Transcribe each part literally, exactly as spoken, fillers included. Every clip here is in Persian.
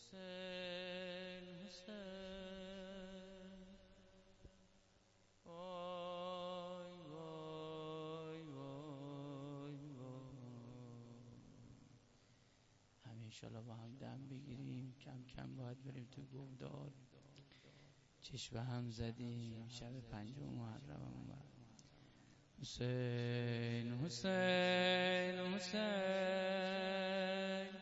حسین حسین وای وای وای وای همه انشالله با هم دم بگیریم، کم کم باید بریم تو گودال. چشم هم زدیم شب پنجم محرم اومد. حسین حسین حسین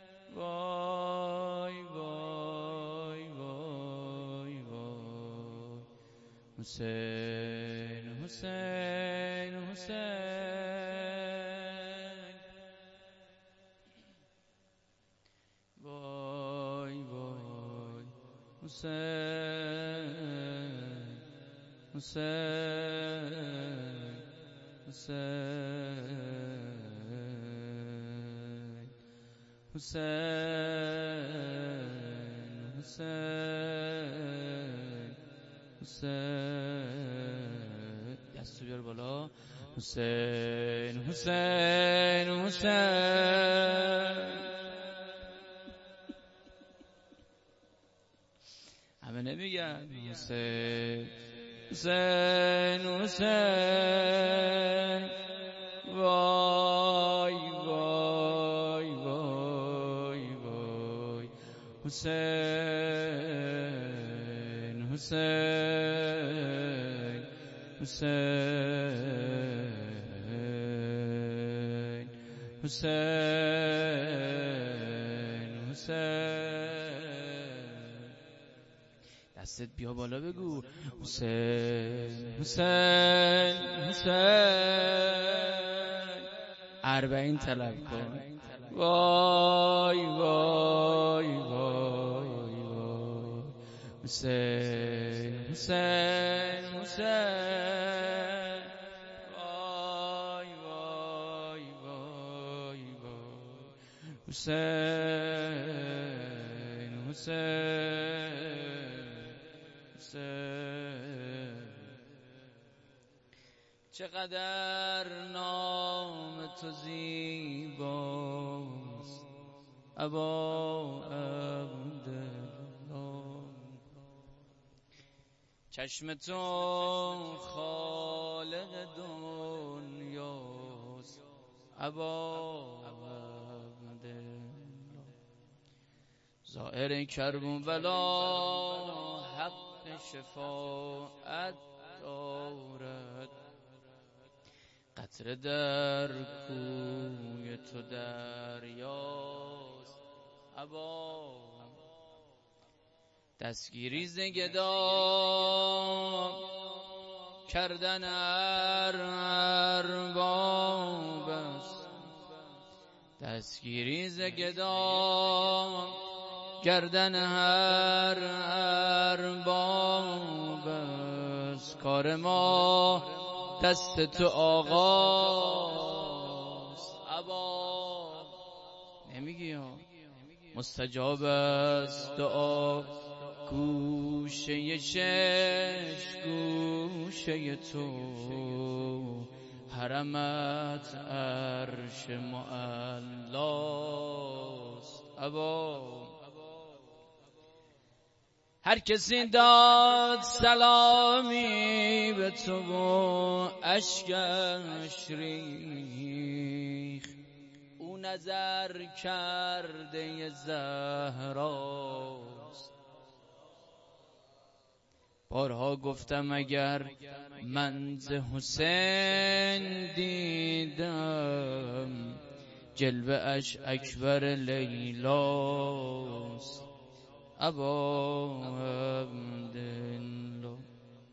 وای وای وای وای حسین حسین حسین وای وای حسین حسین حسین حسین حسین حسین دستو بیار بالا. حسین حسین حسین همه نمیگن حسین حسین حسین وای وای وای وای حسین حسین حسین حسین حسین دستت بیا بالا بگو حسین حسین حسین اربعین طلب کن. وای وای وای وای حسین حسین حسین وای وای وای وای حسین حسین حسین چقدر نام تو زیباست ابا عبدالله، چشم تو خالق دنیاست ابا عبدالله، زائر کربلا حق شفاعت دارد، قطره در کوی تو دریاست ابا، دستگیری ز گدا کردن ارباب است، دستگیری ز گدا کردن هر ارباب است، کار ما دست تو آقاست ابا. نمیگی ها مستجاب است دعا، گوشه شش گوشه تو، حرمت عرش معلاست ابا. هر کسی داد سلامی به تو و اشکش ریخ، او نظر کرده زهراست. بارها گفتم اگر من ز حسین دیدم، جلوه اش اکبر لیلاست ابا عبدالله.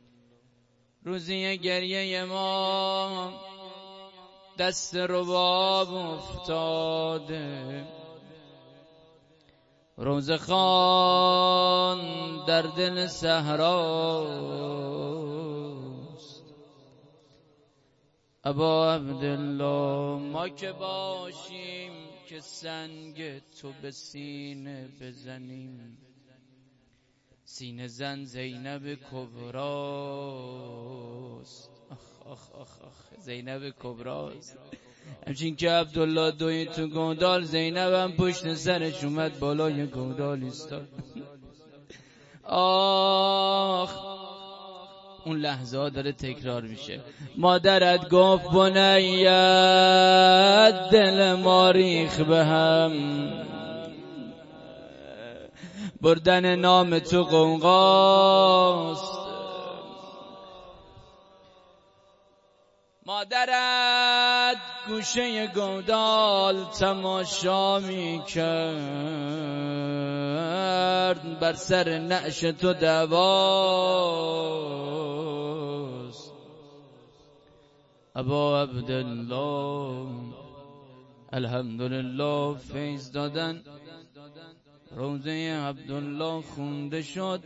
روزی گریه ما دست رباب افتاده، روزخوان در دل صحراست ابا عبدالله. ما که باشیم که سنگ تو به سینه بزنیم، سینه زن زینب کبراست. آخ آخ آخ آخ زینب کبراست. همچین که عبدالله دوی تو گودال، زینب هم پشت سرش اومد بالای گودال ایستاد. آخ اون لحظه ها داره تکرار میشه. مادرت گفت بنیت دل ما ریخ به هم، بردن نام تو قوقاست. مادرت گوشه گودال تماشا می کرد، بر سر نعش تو دعواست. ابا عبدالله الحمدلله فیض دادن، روزه عبدالله خونده شد.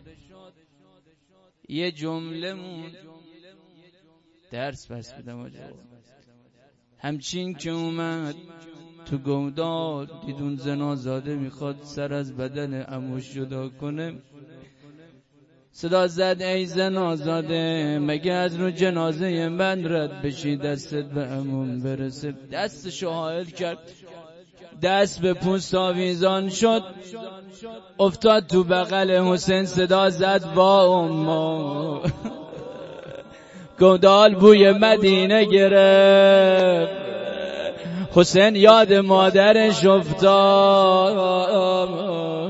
یه جمله مون درس بس بدم آجا. همچین که اومد تو گودال، دیدون زنازاده میخواد سر از بدن عموش جدا کنه. صدا زد ای زنازاده، مگه از رو جنازه من رد بشی دستت به عموم برسه. دستشو حائل کرد، دست به پوست آویزان شد، افتاد تو بغل حسین. صدا زد وا اما گودال بوی مدینه گرفت. حسین یاد مادرش افتاد.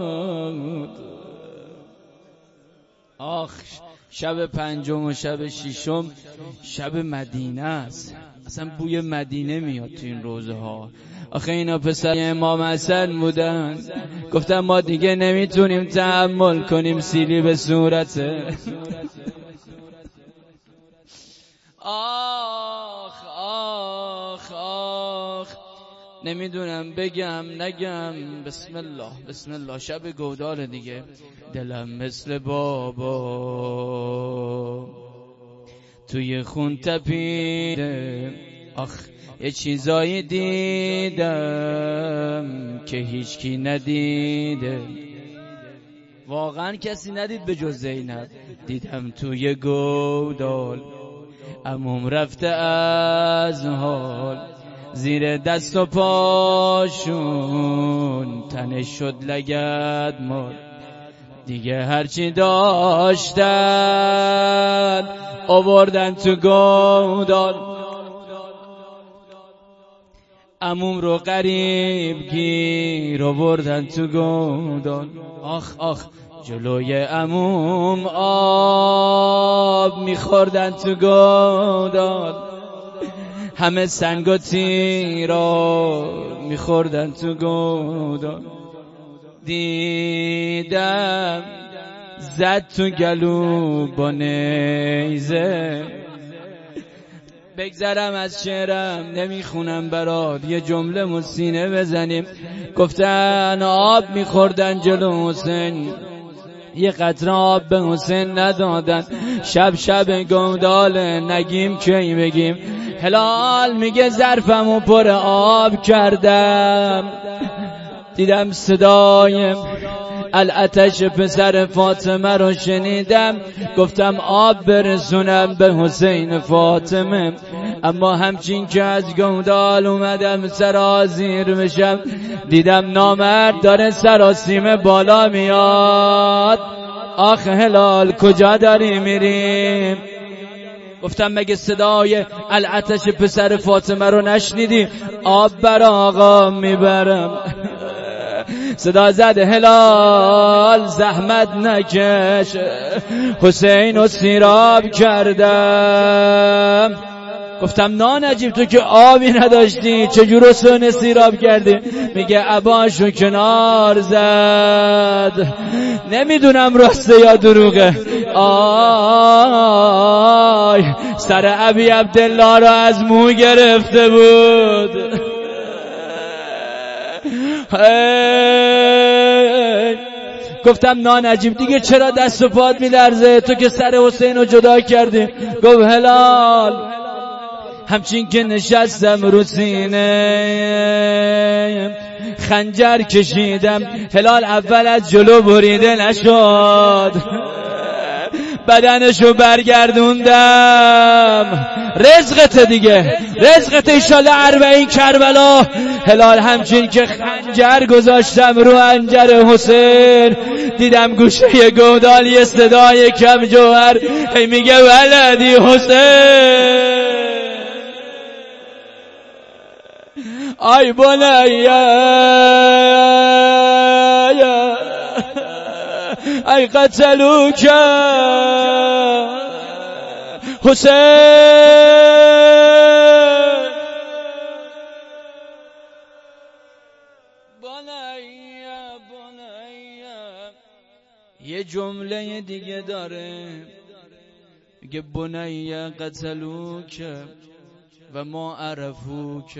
آخ شب پنجم و شب ششم شب مدینه است. اصلا بوی مدینه میاد تو این روزه ها. آخه اینا پسر امام حسن بودن. گفتم ما دیگه نمیتونیم تحمل کنیم سیلی به صورته. آخ آخ آخ نمیدونم بگم نگم. بسم الله بسم الله. شب گودال دیگه. دلم مثل بابا توی خون تپیده. آخ یه چیزایی دیدم که هیچکی ندیده. واقعا کسی ندید به جز زینب. دیدم توی گودال عموم رفته از حال، زیر دست و پاشون تنش شد لگد مال. دیگه هرچی داشتن آوردن تو گودال. عموم رو غریب گیر آوردن تو گودال. آخ آخ جلوی عموم آب میخوردن تو گودال. همه سنگ و تیرا میخوردن تو گودال. دیدم زد تو گلو با نیزه. بگذرم از شعرم نمیخونم برات، یه جمله مسینه بزنیم. گفتن آب میخوردن جلو حسین، یه قطره آب به حسین ندادن. شب شب گودال نگیم کی بگیم. هلال میگه ظرفمو پر آب کردم، دیدم صدای العتش پسر فاطمه رو شنیدم. گفتم آب برسونم به حسین فاطمه. اما همچین که از گودال اومدم سرازیر بشم، دیدم نامرد داره سراسیمه بالا میاد. آخ هلال کجا داری میریم؟ گفتم مگه صدای العتش پسر فاطمه رو نشنیدی؟ آب بر آقا میبرم. صدا زد هلال زحمت نکش، حسین رو سیراب کردم. گفتم نانجیب تو که آبی نداشتی چجور حسین سیراب کردی؟ میگه عباشو کنار زد. نمیدونم راسته یا دروغه. آی سر ابی عبدالله رو از مو گرفته بود. گفتم نانجیب دیگه چرا دست و پات میلرزه؟ تو که سر حسین رو جدا کردی. گفت هلال همچین که نشستم رو سینه خنجر کشیدم، هلال اول از جلو بریده نشد، بدنشو برگردوندم. رزقت دیگه، رزقت ایشالا اربعین کربلا. هلال همچین که خنجر گذاشتم رو انجر حسین، دیدم گوشه گودال یه صدای کم جوهر هی میگه ولدی حسین، آی بنیا ای قتلوک حسین، بنیا بنیا. یه جمله دیگه داره میگه بنیا قتلوک و ما عرفوک،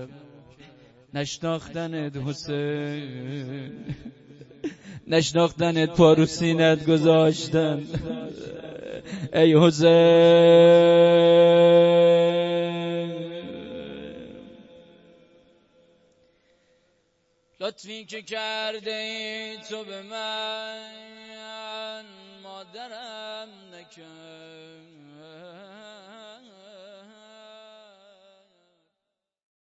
نشناختنت حسین، نشناختنت پارو سینت گذاشتن، ای حسین. لطفی که کرده ای تو به من مادرم نکن،